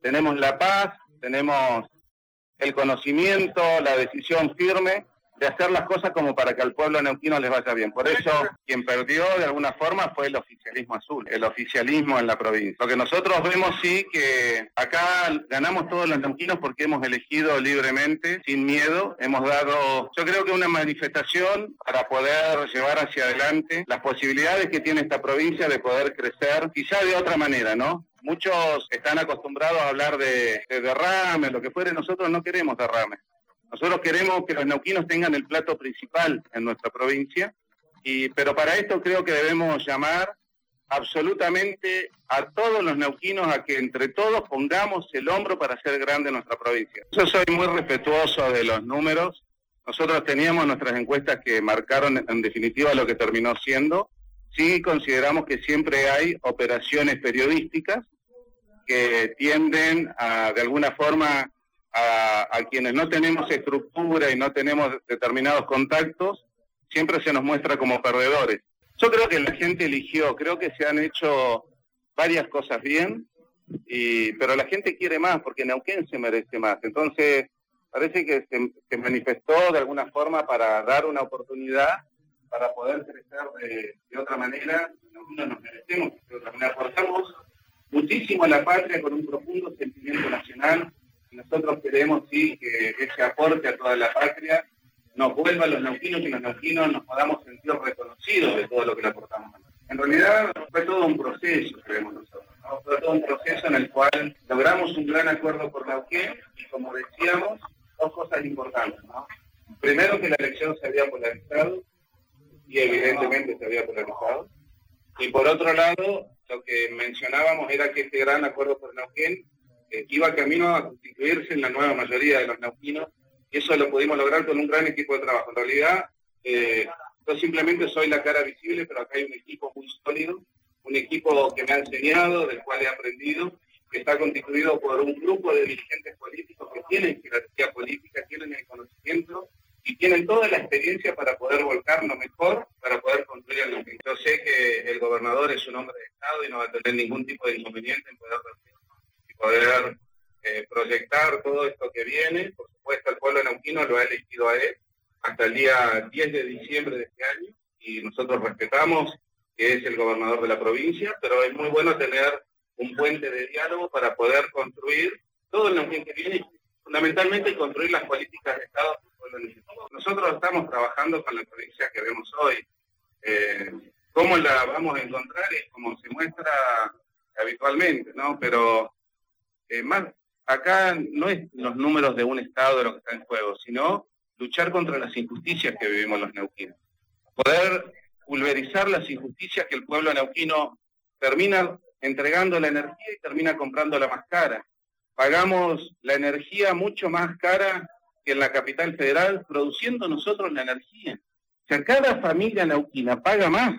tenemos la paz, tenemos el conocimiento, la decisión firme de hacer las cosas como para que al pueblo neuquino les vaya bien. Por eso, quien perdió de alguna forma fue el oficialismo azul, el oficialismo en la provincia. Lo que nosotros vemos, sí, que acá ganamos todos los neuquinos porque hemos elegido libremente, sin miedo. Hemos dado, yo creo que una manifestación para poder llevar hacia adelante las posibilidades que tiene esta provincia de poder crecer, quizá de otra manera, ¿no? Muchos están acostumbrados a hablar de derrame, lo que fuere. Nosotros no queremos derrame. Nosotros queremos que los neuquinos tengan el plato principal en nuestra provincia, pero para esto creo que debemos llamar absolutamente a todos los neuquinos a que entre todos pongamos el hombro para hacer grande nuestra provincia. Yo soy muy respetuoso de los números. Nosotros teníamos nuestras encuestas que marcaron en definitiva lo que terminó siendo. Sí consideramos que siempre hay operaciones periodísticas que tienden a, de alguna forma, a quienes no tenemos estructura y no tenemos determinados contactos, siempre se nos muestra como perdedores. Yo creo que la gente eligió, creo que se han hecho varias cosas bien, pero la gente quiere más, porque Neuquén se merece más. Entonces, parece que se manifestó de alguna forma para dar una oportunidad, para poder crecer de otra manera. Nosotros nos merecemos de otra manera. Aportamos muchísimo a la patria con un profundo sentimiento nacional. Nosotros queremos, sí, que ese aporte a toda la patria nos vuelva a los neuquinos y los neuquinos nos podamos sentir reconocidos de todo lo que le aportamos. En realidad fue todo un proceso, creemos nosotros, ¿no? Fue todo un proceso en el cual logramos un gran acuerdo por Neuquén y, como decíamos, dos cosas importantes, ¿no? Primero, que la elección se había polarizado, y evidentemente se había polarizado. Y por otro lado, lo que mencionábamos era que este gran acuerdo por Neuquén iba camino a constituirse en la nueva mayoría de los neuquinos, y eso lo pudimos lograr con un gran equipo de trabajo. En realidad, yo simplemente soy la cara visible, pero acá hay un equipo muy sólido, un equipo que me ha enseñado, del cual he aprendido, que está constituido por un grupo de dirigentes políticos que tienen jerarquía política, tienen el conocimiento y tienen toda la experiencia para poder volcarnos mejor, para poder construir el Neuquén. Yo sé que el gobernador es un hombre de Estado y no va a tener ningún tipo de inconveniente en poder proyectar todo esto que viene. Por supuesto, el pueblo neuquino lo ha elegido a él hasta el día 10 de diciembre de este año, y nosotros respetamos que es el gobernador de la provincia, pero es muy bueno tener un puente de diálogo para poder construir todo el Neuquén que viene, fundamentalmente construir las políticas de Estado que el pueblo necesita. Nosotros estamos trabajando con la provincia que vemos hoy. ¿Cómo la vamos a encontrar? Es como se muestra habitualmente, ¿no? Pero más acá no es los números de un Estado lo que está en juego, sino luchar contra las injusticias que vivimos los neuquinos. Poder pulverizar las injusticias que el pueblo neuquino termina entregando la energía y termina comprándola más cara. Pagamos la energía mucho más cara que en la capital federal, produciendo nosotros la energía. O sea, cada familia neuquina paga más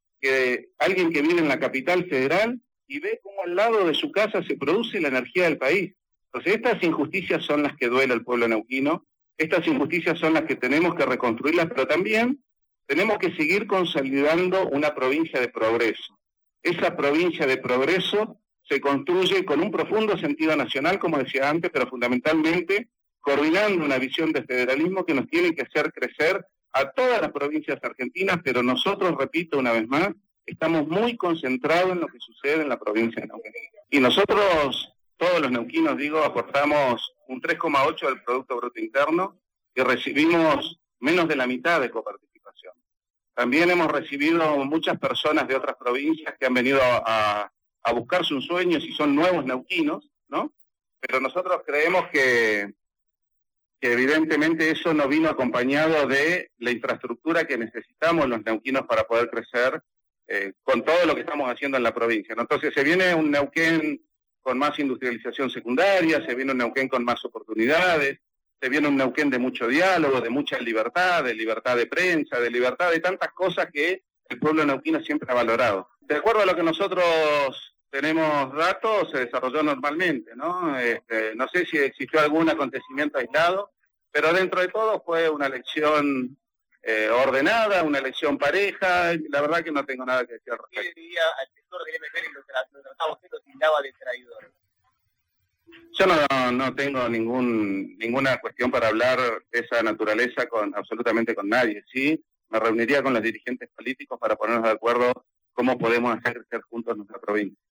que alguien que vive en la capital federal y ve cómo al lado de su casa se produce la energía del país. Entonces, estas injusticias son las que duele al pueblo neuquino, estas injusticias son las que tenemos que reconstruirlas, pero también tenemos que seguir consolidando una provincia de progreso. Esa provincia de progreso se construye con un profundo sentido nacional, como decía antes, pero fundamentalmente coordinando una visión de federalismo que nos tiene que hacer crecer a todas las provincias argentinas, pero nosotros, repito una vez más, estamos muy concentrados en lo que sucede en la provincia de Neuquén. Y nosotros, todos los neuquinos, aportamos un 3,8 del Producto Bruto Interno y recibimos menos de la mitad de coparticipación. También hemos recibido muchas personas de otras provincias que han venido a buscarse un sueño si son nuevos neuquinos, ¿no? Pero nosotros creemos que evidentemente eso no vino acompañado de la infraestructura que necesitamos los neuquinos para poder crecer con todo lo que estamos haciendo en la provincia, ¿no? Entonces se viene un Neuquén con más industrialización secundaria, se viene un Neuquén con más oportunidades, se viene un Neuquén de mucho diálogo, de mucha libertad, de libertad de prensa, de libertad de tantas cosas que el pueblo neuquino siempre ha valorado. De acuerdo a lo que nosotros tenemos datos, se desarrolló normalmente, ¿no? No sé si existió algún acontecimiento aislado, pero dentro de todo fue una elección ordenada, una elección pareja. La verdad que no tengo nada que decir al respecto. Hoy día al sector del MPN lo trataba usted, lo tildaba de traidor. Yo no tengo ninguna cuestión para hablar de esa naturaleza absolutamente con nadie. Sí, me reuniría con los dirigentes políticos para ponernos de acuerdo cómo podemos hacer crecer juntos nuestra provincia.